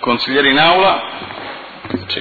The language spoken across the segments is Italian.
Consiglieri in aula? Sì.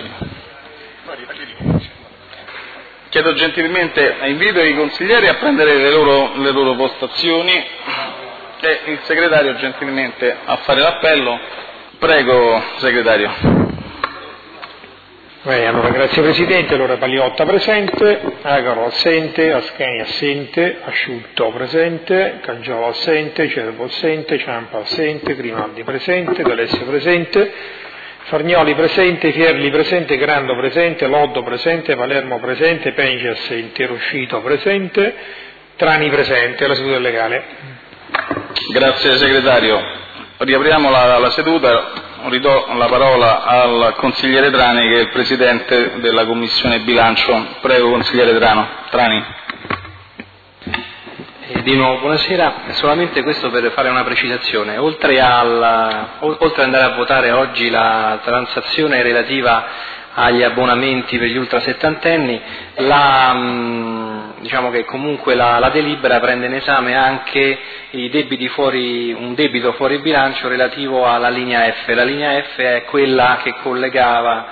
Chiedo gentilmente, invito i consiglieri a prendere le loro postazioni e il segretario gentilmente a fare l'appello. Prego, segretario. Allora, grazie Presidente. Allora, Paliotta presente, Agaro assente, Ascheni assente, Asciutto presente, Cangiolo assente, Cervo assente, Ciampa assente, Grimaldi presente, D'Alessio presente, Fargnoli presente, Fierli presente, Grando presente, Loddo presente, Palermo presente, Penci assente, Ruscito presente, Trani presente. La seduta è legale. Grazie segretario. Riapriamo la seduta. Ridò la parola al consigliere Trani, che è il presidente della Commissione Bilancio. Prego, consigliere Trani. Di nuovo buonasera, solamente questo per fare una precisazione. Oltre ad andare a votare oggi la transazione relativa agli abbonamenti per gli ultrasettantenni, diciamo che comunque la delibera prende in esame anche un debito fuori bilancio relativo alla linea F. La linea F è quella che collegava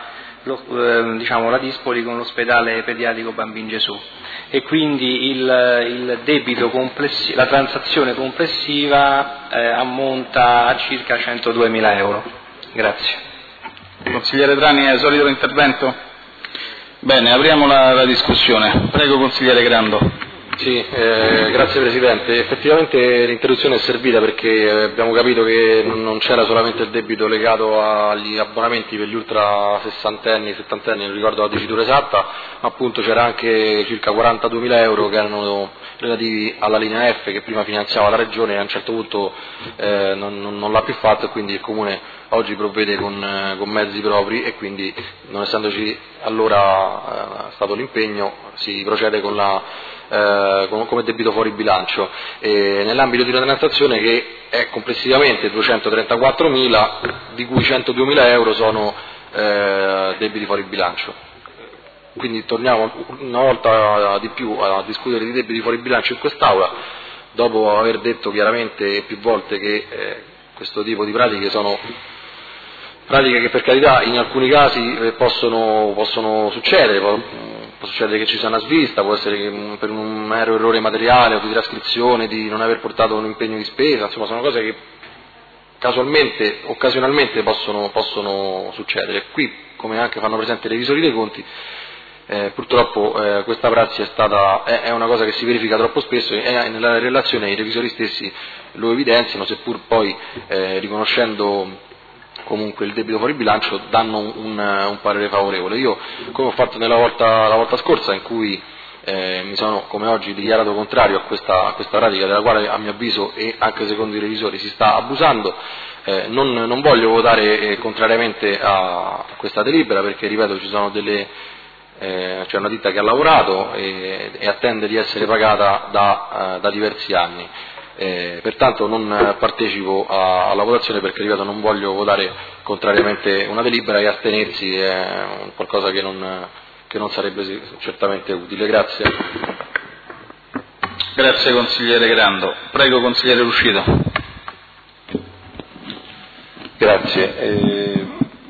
la Dispoli con l'ospedale pediatrico Bambin Gesù, e quindi il debito complessivo, la transazione complessiva ammonta a circa 102.000 euro. Grazie. Consigliere Trani, è solito l'intervento? Bene, apriamo la discussione. Prego, consigliere Grando. Sì, grazie Presidente. Effettivamente l'interruzione è servita perché abbiamo capito che non c'era solamente il debito legato agli abbonamenti per gli ultra sessantenni, settantenni, non ricordo la dicitura esatta, ma appunto c'era anche circa 42.000 euro che erano relativi alla linea F, che prima finanziava la Regione e a un certo punto non l'ha più fatto, e quindi il Comune oggi provvede con mezzi propri, e quindi, non essendoci allora stato l'impegno, si procede come debito fuori bilancio, nell'ambito di una transazione che è complessivamente 234.000, di cui 102.000 euro sono debiti fuori bilancio. Quindi torniamo una volta di più a discutere di debiti fuori bilancio in quest'Aula, dopo aver detto chiaramente più volte che questo tipo di pratiche sono pratiche che, per carità, in alcuni casi possono succedere. Può succedere che ci sia una svista, può essere che per un mero errore materiale o di trascrizione, di non aver portato un impegno di spesa, insomma sono cose che occasionalmente possono succedere. Qui, come anche fanno presente i revisori dei conti, purtroppo questa prassi è una cosa che si verifica troppo spesso, e nella relazione i revisori stessi lo evidenziano, seppur poi riconoscendo comunque il debito fuori bilancio danno un parere favorevole. Io, come ho fatto la volta scorsa, in cui mi sono, come oggi, dichiarato contrario a questa pratica, della quale a mio avviso e anche secondo i revisori si sta abusando, non voglio votare contrariamente a questa delibera, perché, ripeto, c'è una ditta che ha lavorato e attende di essere pagata da diversi anni. Pertanto non partecipo alla votazione, perché, ripeto, non voglio votare contrariamente una delibera, e astenersi è qualcosa che non sarebbe certamente utile. Grazie. Grazie consigliere Grando. Prego, consigliere Ruscito. Grazie.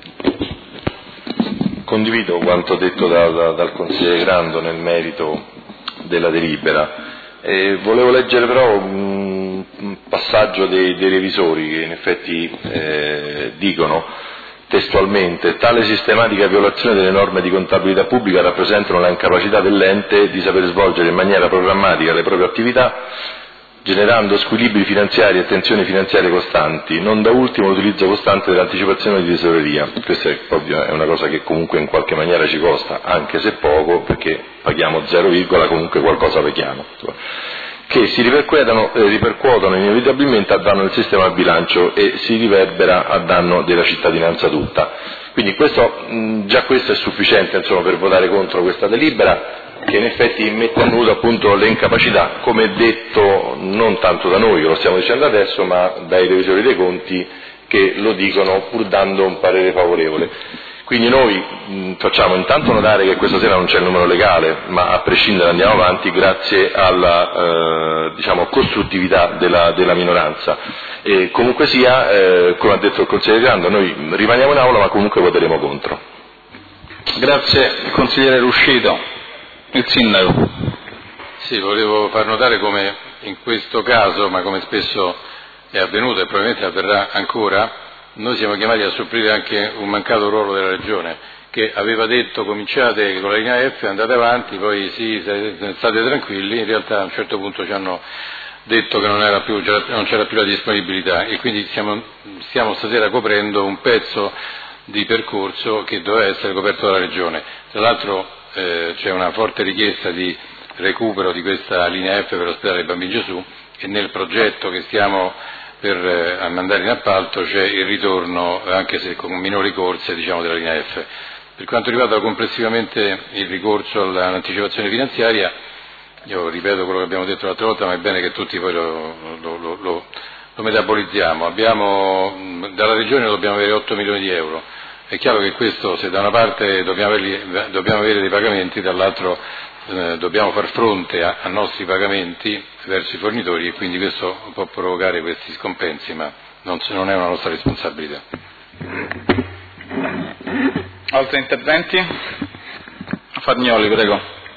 Condivido quanto detto dal consigliere Grando nel merito della delibera. Volevo leggere però un passaggio dei revisori, che in effetti dicono testualmente: tale sistematica violazione delle norme di contabilità pubblica rappresentano la incapacità dell'ente di saper svolgere in maniera programmatica le proprie attività, generando squilibri finanziari e tensioni finanziarie costanti, non da ultimo l'utilizzo costante dell'anticipazione di tesoreria. Questa è una cosa che comunque in qualche maniera ci costa, anche se poco, perché paghiamo 0, comunque qualcosa paghiamo, che si ripercuotono inevitabilmente a danno del sistema bilancio e si riverbera a danno della cittadinanza tutta. Quindi già questo è sufficiente, per votare contro questa delibera, che in effetti mette a nudo appunto le incapacità, come detto non tanto da noi che lo stiamo dicendo adesso, ma dai revisori dei conti, che lo dicono pur dando un parere favorevole. Quindi noi facciamo intanto notare che questa sera non c'è il numero legale, ma a prescindere andiamo avanti grazie alla costruttività della minoranza. E comunque sia, come ha detto il consigliere Grando, noi rimaniamo in aula ma comunque voteremo contro. Grazie consigliere Ruscito. Il sindaco. Sì, volevo far notare come in questo caso, ma come spesso è avvenuto e probabilmente avverrà ancora, noi siamo chiamati a supplire anche un mancato ruolo della Regione, che aveva detto cominciate con la linea F, andate avanti, poi sì, state tranquilli, in realtà a un certo punto ci hanno detto che non c'era più la disponibilità e quindi stiamo stasera coprendo un pezzo di percorso che doveva essere coperto dalla Regione. Tra l'altro c'è una forte richiesta di recupero di questa linea F per l'ospedale dei Bambini Gesù e nel progetto che stiamo per mandare in appalto c'è il ritorno, anche se con minori corse, della linea F. Per quanto riguarda complessivamente il ricorso all'anticipazione finanziaria, io ripeto quello che abbiamo detto l'altra volta, ma è bene che tutti poi lo metabolizziamo. Dalla Regione dobbiamo avere 8 milioni di euro. È chiaro che questo, se da una parte dobbiamo avere dei pagamenti, dall'altro dobbiamo far fronte a nostri pagamenti verso i fornitori e quindi questo può provocare questi scompensi, ma non è una nostra responsabilità. Altri interventi? Farnioli, prego.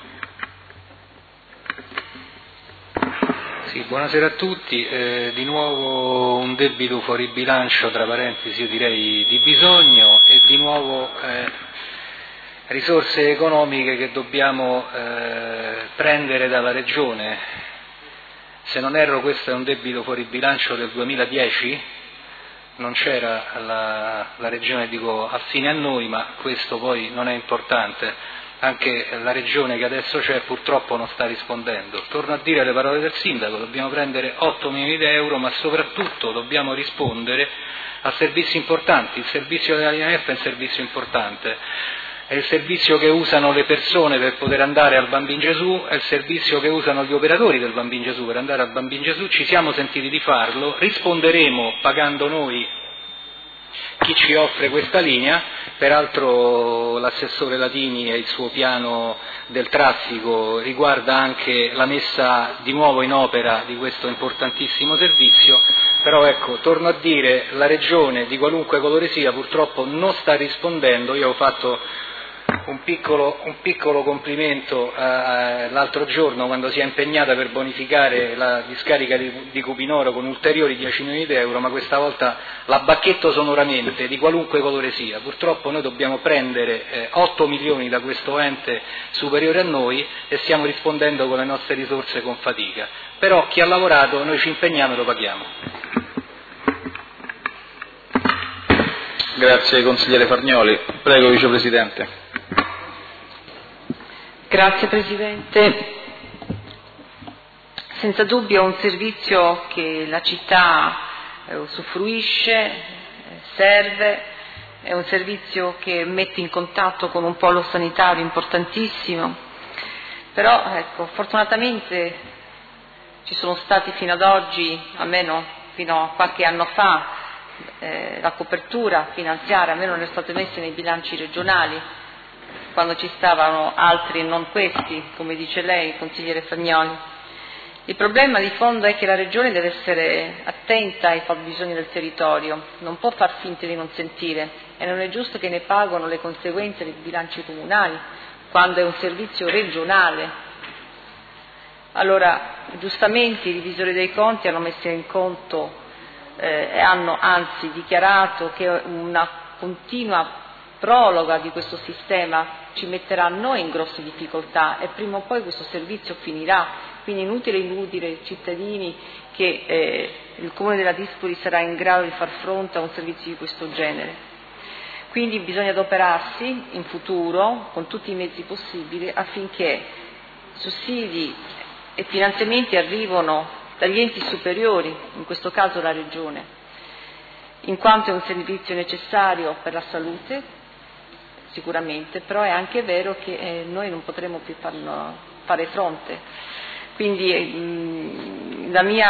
Sì, buonasera a tutti. Di nuovo un debito fuori bilancio, tra parentesi io direi di bisogno, e di nuovo risorse economiche che dobbiamo prendere dalla Regione. Se non erro questo è un debito fuori bilancio del 2010, non c'era la Regione, dico affine a noi, ma questo poi non è importante. Anche la Regione che adesso c'è purtroppo non sta rispondendo. Torno a dire le parole del Sindaco, dobbiamo prendere 8 milioni di euro, ma soprattutto dobbiamo rispondere a servizi importanti. Il servizio della linea F è un servizio importante, è il servizio che usano le persone per poter andare al Bambin Gesù, è il servizio che usano gli operatori del Bambin Gesù per andare al Bambin Gesù. Ci siamo sentiti di farlo, risponderemo pagando noi chi ci offre questa linea. Peraltro l'assessore Latini e il suo piano del traffico riguarda anche la messa di nuovo in opera di questo importantissimo servizio, però ecco, torno a dire, la Regione di qualunque colore sia purtroppo non sta rispondendo. Io ho fatto un piccolo complimento l'altro giorno quando si è impegnata per bonificare la discarica di Cupinoro con ulteriori 10 milioni di euro, ma questa volta la bacchetto sonoramente, di qualunque colore sia. Purtroppo noi dobbiamo prendere 8 milioni da questo ente superiore a noi e stiamo rispondendo con le nostre risorse con fatica. Però chi ha lavorato noi ci impegniamo e lo paghiamo. Grazie consigliere Farnioli. Prego vicepresidente. Grazie Presidente. Senza dubbio è un servizio che la città usufruisce, serve, è un servizio che mette in contatto con un polo sanitario importantissimo, però ecco, fortunatamente ci sono stati fino ad oggi, almeno fino a qualche anno fa, la copertura finanziaria, almeno non è stata messa nei bilanci regionali, quando ci stavano altri e non questi, come dice lei, consigliere Fagnoli. Il problema di fondo è che la Regione deve essere attenta ai fabbisogni del territorio, non può far finta di non sentire e non è giusto che ne pagano le conseguenze dei bilanci comunali quando è un servizio regionale. Allora, giustamente i revisori dei conti hanno messo in conto e hanno anzi dichiarato che una continua proroga di questo sistema ci metterà noi in grosse difficoltà e prima o poi questo servizio finirà, quindi inutile illudere i cittadini che il Comune della Dispoli sarà in grado di far fronte a un servizio di questo genere. Quindi bisogna adoperarsi in futuro con tutti i mezzi possibili affinché sussidi e finanziamenti arrivino dagli enti superiori, in questo caso la Regione, in quanto è un servizio necessario per la salute, sicuramente, però è anche vero che noi non potremo più fare fronte. Quindi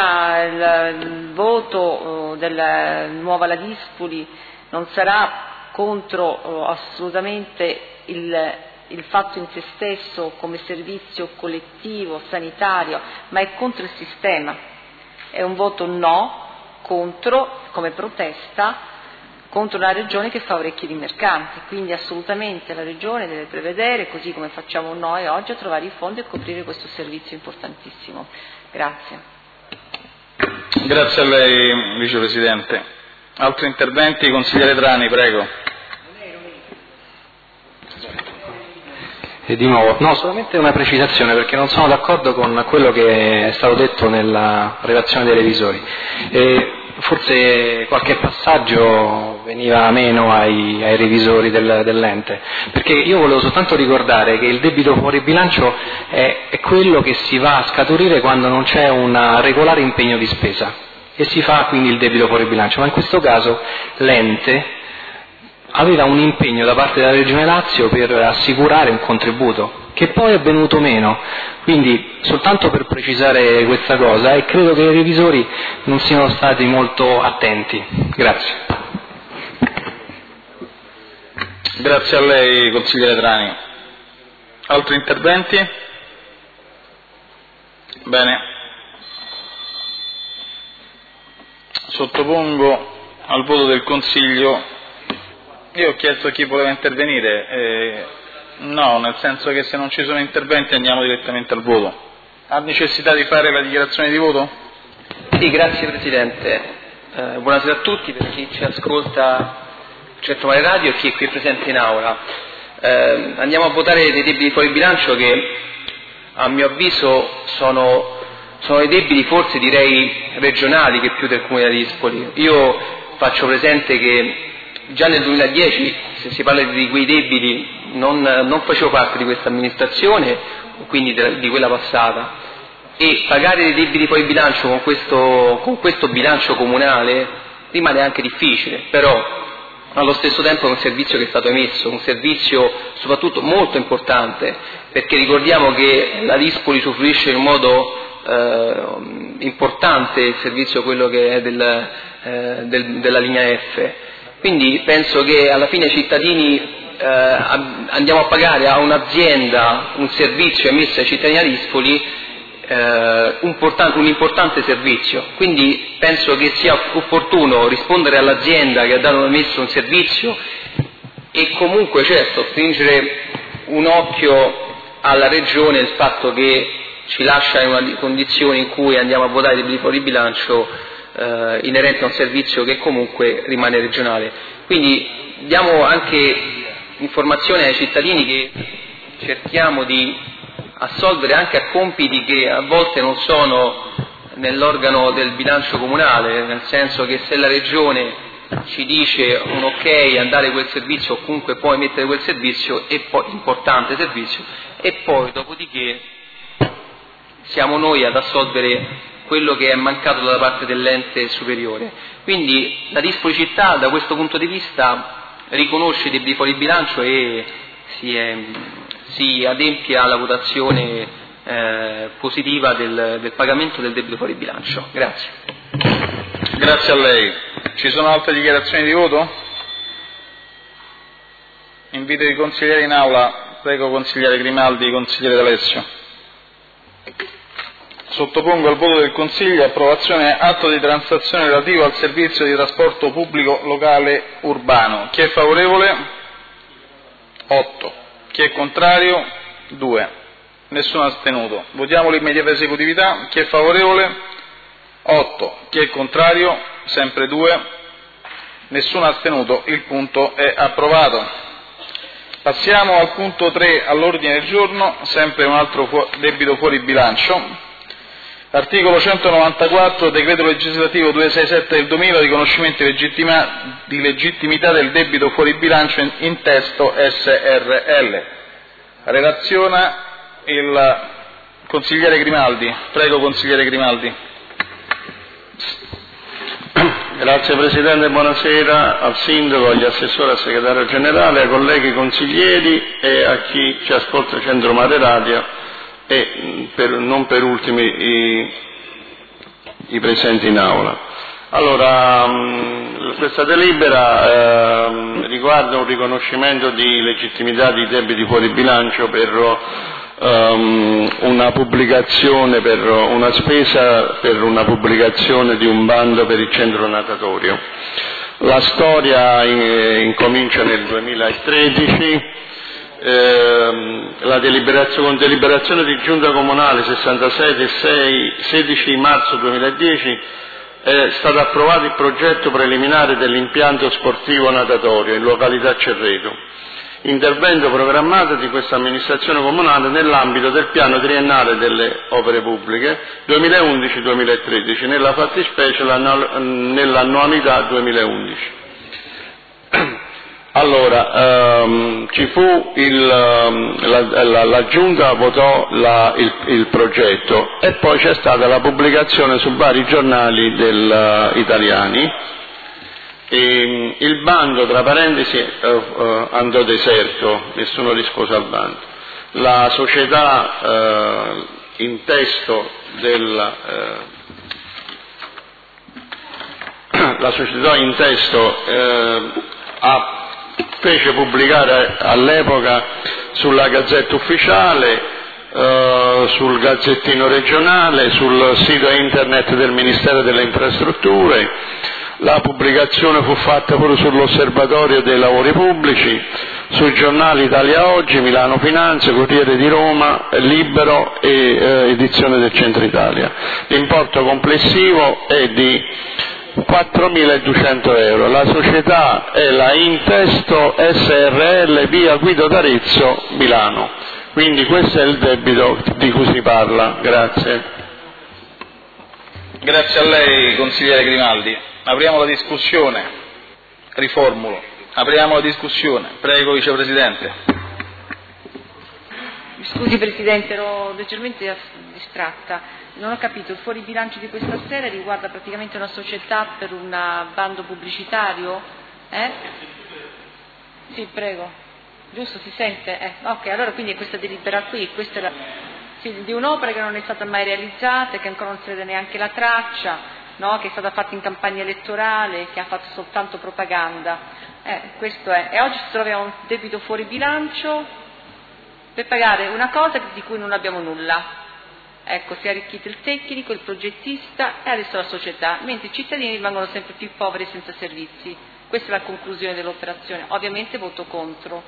il voto della nuova Ladispoli non sarà contro assolutamente il fatto in se stesso come servizio collettivo, sanitario, ma è contro il sistema. È un voto no, contro, come protesta, contro una Regione che fa orecchie di mercante. Quindi assolutamente la Regione deve prevedere, così come facciamo noi oggi, a trovare i fondi e coprire questo servizio importantissimo. Grazie. Grazie a lei, Vicepresidente. Altri interventi? Consigliere Drani, prego. E di nuovo, no, solamente una precisazione, perché non sono d'accordo con quello che è stato detto nella relazione dei revisori. Forse qualche passaggio veniva meno ai revisori dell'ente, perché io volevo soltanto ricordare che il debito fuori bilancio è quello che si va a scaturire quando non c'è un regolare impegno di spesa e si fa quindi il debito fuori bilancio, ma in questo caso l'ente aveva un impegno da parte della Regione Lazio per assicurare un contributo, che poi è venuto meno. Quindi soltanto per precisare questa cosa, e credo che i revisori non siano stati molto attenti. Grazie. Grazie a lei, consigliere Drani. Altri interventi? Bene. Sottopongo al voto del Consiglio. Io ho chiesto a chi voleva intervenire, no, nel senso che se non ci sono interventi andiamo direttamente al voto. Ha necessità di fare la dichiarazione di voto? Sì, grazie Presidente. Buonasera a tutti, per chi ci ascolta Centro Mare Radio e chi è qui presente in aula. Andiamo a votare dei debiti fuori bilancio che a mio avviso sono dei debiti forse direi regionali che più del Comune di Dispoli. Io faccio presente che già nel 2010, se si parla di quei debiti, non facevo parte di questa amministrazione, quindi di quella passata, e pagare dei debiti fuori bilancio con questo bilancio comunale rimane anche difficile, però allo stesso tempo è un servizio che è stato emesso, un servizio soprattutto molto importante, perché ricordiamo che la Dispoli usufruisce in modo importante il servizio, quello che è della linea F. Quindi penso che alla fine i cittadini andiamo a pagare a un'azienda un servizio emesso ai cittadini di Dispoli, un importante servizio. Quindi penso che sia opportuno rispondere all'azienda che ha emesso un servizio e comunque certo stringere un occhio alla Regione il fatto che ci lascia in una condizione in cui andiamo a votare debiti fuori bilancio inerente a un servizio che comunque rimane regionale. Quindi diamo anche informazione ai cittadini che cerchiamo di assolvere anche a compiti che a volte non sono nell'organo del bilancio comunale, nel senso che se la Regione ci dice un ok a dare quel servizio o comunque può emettere quel servizio, e poi importante servizio, e poi dopodiché siamo noi ad assolvere quello che è mancato da parte dell'ente superiore. Quindi la Dispoli città da questo punto di vista riconosce i debiti fuori bilancio e si adempia alla votazione positiva del pagamento del debito fuori bilancio. Grazie. Grazie a lei. Ci sono altre dichiarazioni di voto? Invito i consiglieri in aula. Prego, consigliere Grimaldi, consigliere D'Alessio. Sottopongo al voto del Consiglio approvazione atto di transazione relativo al servizio di trasporto pubblico locale urbano. Chi è favorevole? 8. Chi è contrario? 2. Nessuno astenuto. Votiamo l'immediata esecutività. Chi è favorevole? 8. Chi è contrario? Sempre 2. Nessuno astenuto. Il punto è approvato. Passiamo al punto 3 all'ordine del giorno, sempre un altro debito fuori bilancio. Articolo 194, decreto legislativo 267 del 2000, riconoscimento di legittimità del debito fuori bilancio in testo SRL. Relaziona il consigliere Grimaldi. Prego, consigliere Grimaldi. Grazie Presidente, buonasera al Sindaco, agli assessori, al Segretario Generale, ai colleghi consiglieri e a chi ci ascolta Centro Mare Radio e non per ultimi i presenti in aula. Allora, questa delibera riguarda un riconoscimento di legittimità di debiti fuori bilancio per una pubblicazione, per una spesa per una pubblicazione di un bando per il centro natatorio. La storia incomincia nel 2013, con deliberazione di giunta comunale 66 del 16 marzo 2010 è stato approvato il progetto preliminare dell'impianto sportivo natatorio in località Cerreto, intervento programmato di questa amministrazione comunale nell'ambito del piano triennale delle opere pubbliche 2011-2013, nella fattispecie nell'annualità 2011. Allora, ci fu la Giunta votò il progetto e poi c'è stata la pubblicazione su vari giornali italiani. E il bando, tra parentesi, andò deserto, nessuno rispose al bando. La società in testo fece pubblicare all'epoca sulla Gazzetta Ufficiale, sul Gazzettino regionale, sul sito internet del Ministero delle Infrastrutture. La pubblicazione fu fatta pure sull'Osservatorio dei Lavori Pubblici, sui giornali Italia Oggi, Milano Finanze, Corriere di Roma, Libero e Edizione del Centro Italia. L'importo complessivo è di 4.200 euro. La società è la Intesto SRL, via Guido d'Arezzo, Milano. Quindi questo è il debito di cui si parla. Grazie. Grazie a lei, consigliere Grimaldi. Apriamo la discussione. Riformulo. Apriamo la discussione. Prego, vicepresidente. Scusi Presidente, ero leggermente distratta. Non ho capito, il fuori bilancio di questa sera riguarda praticamente una società per un bando pubblicitario? Sì, prego. Giusto, si sente? Ok, allora quindi è questa delibera qui, questa è di un'opera che non è stata mai realizzata, che ancora non si vede neanche la traccia, no? Che è stata fatta in campagna elettorale, che ha fatto soltanto propaganda. Questo è. E oggi ci troviamo un debito fuori bilancio per pagare una cosa di cui non abbiamo nulla. Ecco, si è arricchito il tecnico, il progettista e adesso la società, mentre i cittadini rimangono sempre più poveri e senza servizi. Questa è la conclusione dell'operazione. Ovviamente voto contro.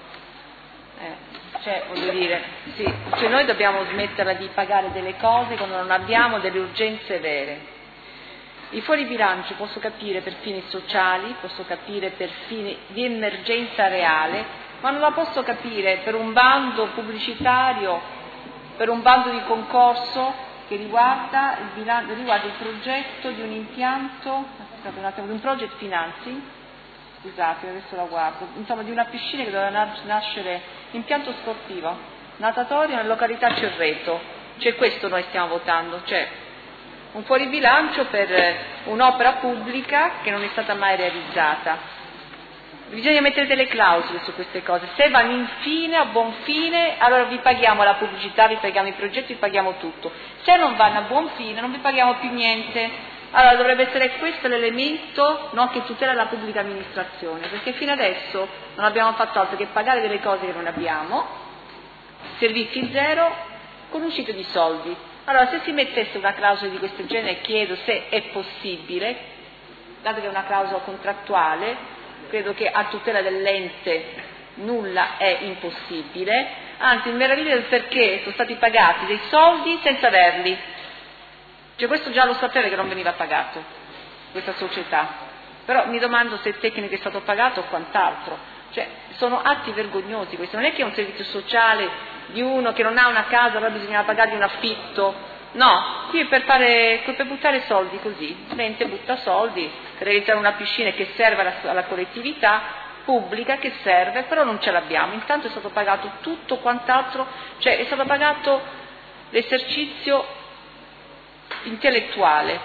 Voglio dire, sì, noi dobbiamo smetterla di pagare delle cose quando non abbiamo delle urgenze vere. I fuori bilancio posso capire per fini sociali, posso capire per fini di emergenza reale, ma non la posso capire per un bando pubblicitario, per un bando di concorso che riguarda il progetto di un impianto, di un project financing, scusate adesso la guardo, insomma di una piscina che doveva nascere impianto sportivo, natatorio nella località Cerreto, cioè questo noi stiamo votando, cioè un fuoribilancio per un'opera pubblica che non è stata mai realizzata. Bisogna mettere delle clausole su queste cose, se vanno in fine, a buon fine, allora vi paghiamo la pubblicità, vi paghiamo i progetti, vi paghiamo tutto. Se non vanno a buon fine non vi paghiamo più niente. Allora dovrebbe essere questo l'elemento, no, che tutela la pubblica amministrazione, perché fino adesso non abbiamo fatto altro che pagare delle cose che non abbiamo, servizi zero, con un ciclo di soldi. Allora se si mettesse una clausola di questo genere, chiedo se è possibile, dato che è una clausola contrattuale, credo che a tutela dell'ente nulla è impossibile, anzi mi meraviglia del perché sono stati pagati dei soldi senza averli, cioè questo già lo sapeva che non veniva pagato, questa società, però mi domando se il tecnico è stato pagato o quant'altro, cioè sono atti vergognosi questi, non è che è un servizio sociale di uno che non ha una casa, allora bisogna pagargli un affitto. No, qui è per buttare soldi così, l'ente butta soldi per realizzare una piscina che serve alla collettività pubblica, che serve, però non ce l'abbiamo. Intanto è stato pagato tutto quant'altro, cioè è stato pagato l'esercizio intellettuale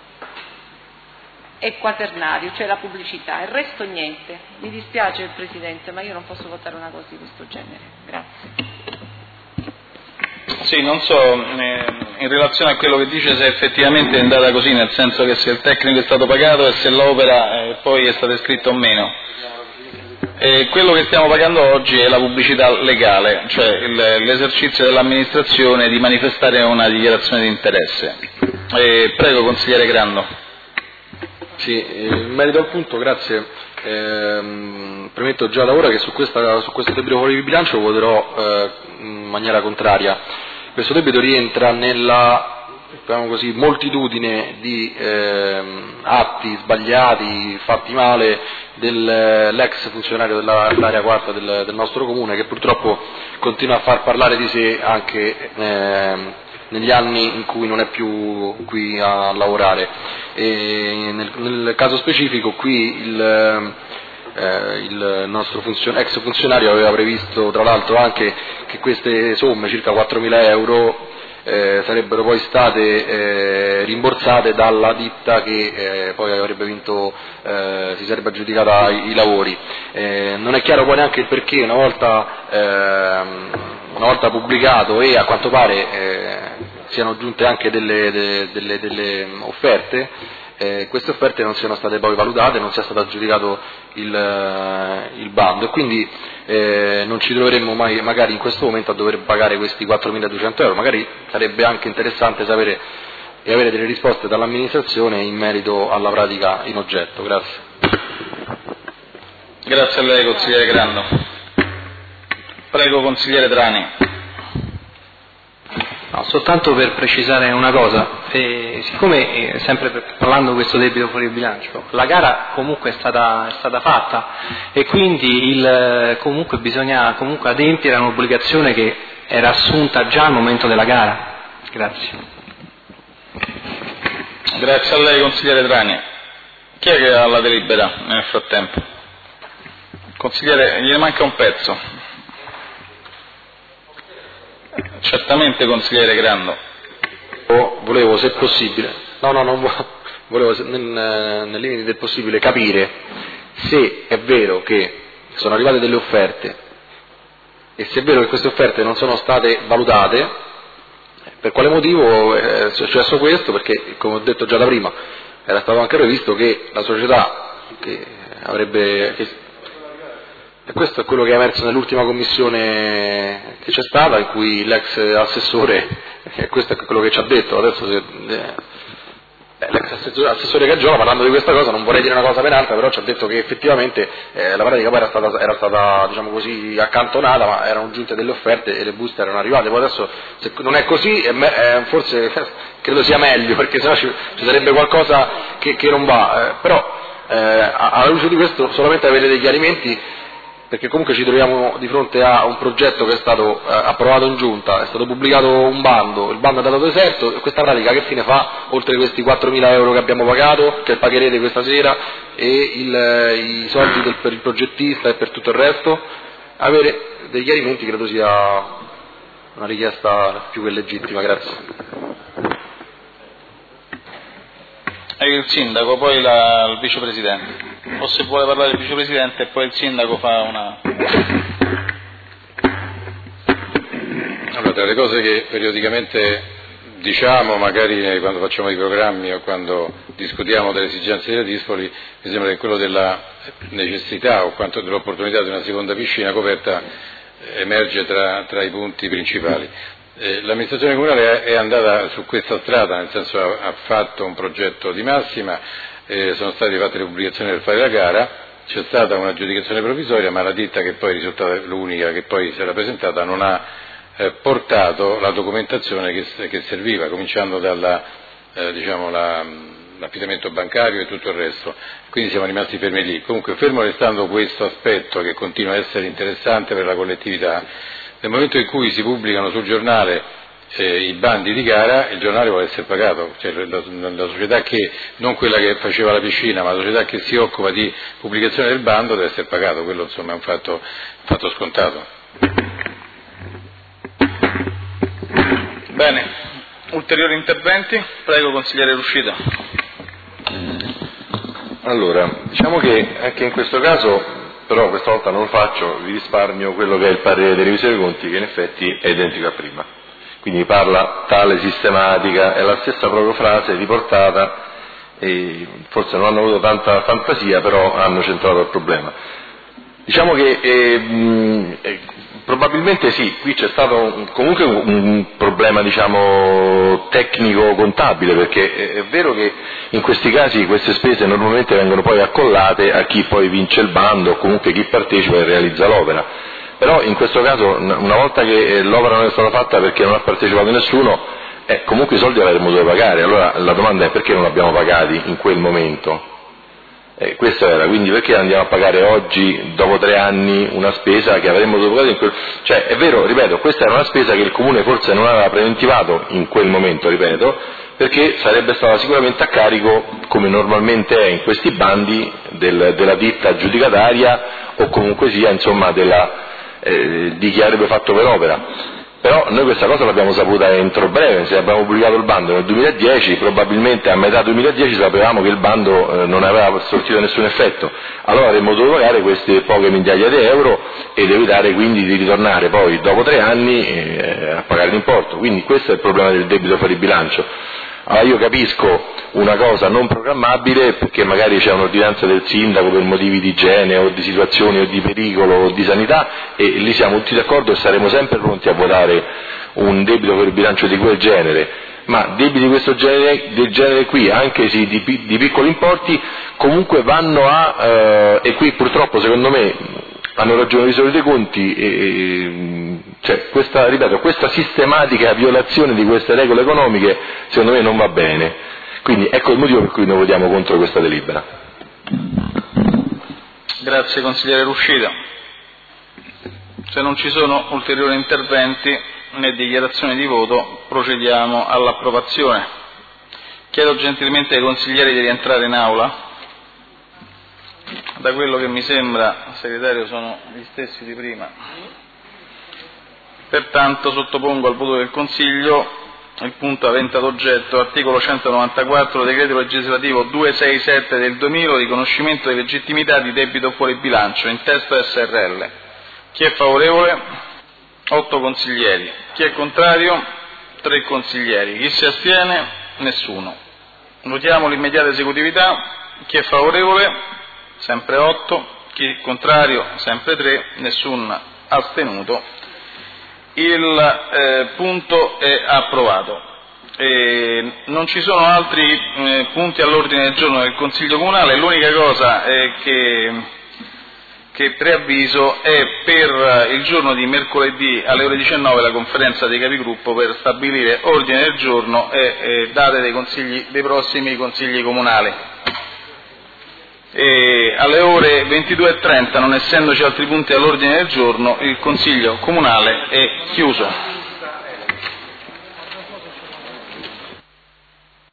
e quaternario, cioè la pubblicità, il resto niente. Mi dispiace Presidente, ma io non posso votare una cosa di questo genere. Grazie. Sì, non so, in relazione a quello che dice se effettivamente è andata così, nel senso che se il tecnico è stato pagato e se l'opera poi è stata iscritta o meno. Quello che stiamo pagando oggi è la pubblicità legale, cioè l'esercizio dell'amministrazione di manifestare una dichiarazione di interesse. Prego, consigliere Grando. Sì, in merito al punto, grazie. Premetto già da ora che su questo debito fuori di bilancio voterò in maniera contraria. Questo debito rientra nella, diciamo così, moltitudine di atti sbagliati, fatti male dell'ex funzionario dell'area quarta del nostro comune, che purtroppo continua a far parlare di sé anche negli anni in cui non è più qui a lavorare. E nel caso specifico qui il nostro ex funzionario aveva previsto tra l'altro anche che queste somme, circa 4.000 euro, sarebbero poi state rimborsate dalla ditta che poi avrebbe vinto, si sarebbe aggiudicata i lavori. Non è chiaro poi neanche il perché, una volta pubblicato e a quanto pare siano giunte anche delle offerte, queste offerte non siano state poi valutate, non sia stato aggiudicato il bando, e quindi non ci troveremmo mai magari in questo momento a dover pagare questi 4.200 euro. Magari sarebbe anche interessante sapere e avere delle risposte dall'amministrazione in merito alla pratica in oggetto. Grazie. Grazie a lei, consigliere Grando. Prego, consigliere Drani. No, soltanto per precisare una cosa, siccome sempre parlando di questo debito fuori bilancio, la gara comunque è stata fatta e quindi comunque bisogna comunque adempiere a un'obbligazione che era assunta già al momento della gara. Grazie. Grazie a lei, consigliere Drani. Chi è che ha la delibera nel frattempo? Consigliere, gli manca un pezzo. Certamente, consigliere Grando. Volevo, se possibile, volevo nel limite del possibile capire se è vero che sono arrivate delle offerte e se è vero che queste offerte non sono state valutate, per quale motivo è successo questo, perché come ho detto già da prima era stato anche previsto che la società e questo è quello che è emerso nell'ultima commissione che c'è stata, in cui l'ex assessore, questo è quello che ci ha detto, adesso l'ex assessore Caggiola, parlando di questa cosa, non vorrei dire una cosa penalta, però ci ha detto che effettivamente la pratica poi era stata diciamo così accantonata, ma erano giunte delle offerte e le buste erano arrivate. Poi adesso, se non è così, forse credo sia meglio, perché sennò ci sarebbe qualcosa che non va, però alla luce di questo solamente avere dei chiarimenti, perché comunque ci troviamo di fronte a un progetto che è stato approvato in giunta, è stato pubblicato un bando, il bando è dato deserto, e questa pratica che fine fa, oltre questi 4.000 euro che abbiamo pagato, che pagherete questa sera, e i soldi per il progettista e per tutto il resto? Avere dei chiarimenti credo sia una richiesta più che legittima. Grazie. Il sindaco, poi il vicepresidente, o se vuole parlare il vicepresidente e poi il sindaco fa una... Allora, tra le cose che periodicamente diciamo, magari quando facciamo i programmi o quando discutiamo delle esigenze della Dispoli, mi sembra che quello della necessità o quanto dell'opportunità di una seconda piscina coperta emerge tra i punti principali. L'amministrazione comunale è andata su questa strada, nel senso ha fatto un progetto di massima, sono state fatte le pubblicazioni per fare la gara, c'è stata un'aggiudicazione provvisoria, ma la ditta, che poi è risultata l'unica che poi si era presentata, non ha portato la documentazione che serviva, cominciando l'affidamento bancario e tutto il resto, quindi siamo rimasti fermi lì. Comunque, fermo restando questo aspetto che continua a essere interessante per la collettività, nel momento in cui si pubblicano sul giornale i bandi di gara, il giornale vuole essere pagato, cioè la società che, non quella che faceva la piscina, ma la società che si occupa di pubblicazione del bando deve essere pagato, quello insomma è un fatto scontato. Bene, ulteriori interventi? Prego, consigliere Ruscita. Allora, diciamo che anche in questo caso, però questa volta non lo faccio, vi risparmio quello che è il parere dei revisori dei conti, che in effetti è identico a prima. quindi parla tale sistematica, è la stessa proprio frase riportata, e forse non hanno avuto tanta fantasia, però hanno centrato il problema. Diciamo che probabilmente sì, qui c'è stato comunque un problema, diciamo, tecnico-contabile, perché è vero che in questi casi queste spese normalmente vengono poi accollate a chi poi vince il bando o comunque chi partecipa e realizza l'opera, però in questo caso una volta che l'opera non è stata fatta perché non ha partecipato nessuno, comunque i soldi avremmo dovuto pagare. Allora la domanda è: perché non li abbiamo pagati in quel momento? Questo era, quindi perché andiamo a pagare oggi, dopo 3 anni, una spesa che avremmo dovuto pagare in quel... Cioè, è vero, ripeto, questa era una spesa che il Comune forse non aveva preventivato in quel momento, ripeto, perché sarebbe stata sicuramente a carico, come normalmente è in questi bandi, della ditta aggiudicataria o comunque sia, insomma, di chi avrebbe fatto per opera. Però noi questa cosa l'abbiamo saputa entro breve, se abbiamo pubblicato il bando nel 2010, probabilmente a metà 2010 sapevamo che il bando non aveva sortito nessun effetto, allora avremmo dovuto pagare queste poche migliaia di euro ed evitare quindi di ritornare poi dopo 3 anni a pagare l'importo. Quindi questo è il problema del debito fuori bilancio. Allora io capisco una cosa non programmabile perché magari c'è un'ordinanza del sindaco per motivi di igiene o di situazioni o di pericolo o di sanità, e lì siamo tutti d'accordo e saremo sempre pronti a votare un debito per il bilancio di quel genere, ma debiti di questo genere, del genere qui, anche se di piccoli importi, comunque vanno e qui purtroppo secondo me hanno ragione i revisori dei conti, cioè questa sistematica violazione di queste regole economiche secondo me non va bene, quindi ecco il motivo per cui noi votiamo contro questa delibera. Grazie consigliere Ruscita. Se non ci sono ulteriori interventi né dichiarazioni di voto, procediamo all'approvazione. Chiedo gentilmente ai consiglieri di rientrare in aula. Da quello che mi sembra, segretario, sono gli stessi di prima. Pertanto sottopongo al voto del Consiglio il punto avente ad oggetto articolo 194 decreto legislativo 267 del 2000, riconoscimento di legittimità di debito fuori bilancio in testo SRL. Chi è favorevole? 8 consiglieri. Chi è contrario? 3 consiglieri. Chi si astiene? Nessuno. Votiamo l'immediata esecutività. Chi è favorevole? Sempre 8, chi è contrario? Sempre 3, nessun astenuto. Il punto è approvato. Non ci sono altri punti all'ordine del giorno del Consiglio Comunale, l'unica cosa che preavviso è per il giorno di mercoledì alle ore 19 la conferenza dei capigruppo per stabilire ordine del giorno e date dei prossimi consigli comunali. E alle ore 22:30, non essendoci altri punti all'ordine del giorno, il Consiglio Comunale è chiuso.